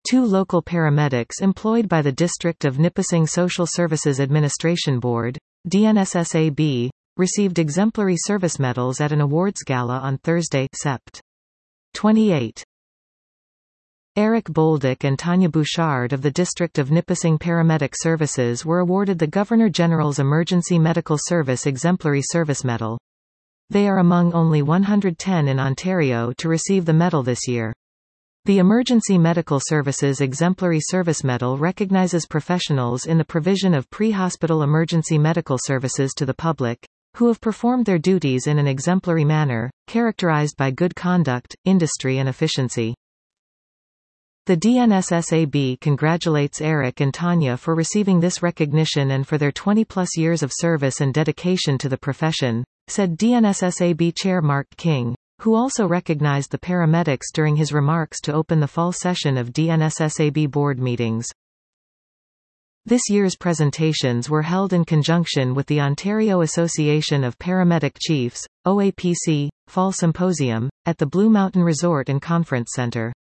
2 local paramedics employed by the District of Nipissing Social Services Administration Board, DNSSAB, received exemplary service medals at an awards gala on Thursday, Sept. 28. Eric Bolduc and Tanya Bouchard of the District of Nipissing Paramedic Services were awarded the Governor-General's Emergency Medical Service Exemplary Service Medal. They are among only 110 in Ontario to receive the medal this year. The Emergency Medical Services Exemplary Service Medal recognizes professionals in the provision of pre-hospital emergency medical services to the public, who have performed their duties in an exemplary manner, characterized by good conduct, industry and efficiency. The DNSSAB congratulates Eric and Tanya for receiving this recognition and for their 20-plus years of service and dedication to the profession, said DNSSAB Chair Mark King, who also recognized the paramedics during his remarks to open the fall session of DNSSAB board meetings. This year's presentations were held in conjunction with the Ontario Association of Paramedic Chiefs, OAPC, Fall Symposium, at the Blue Mountain Resort and Conference Centre.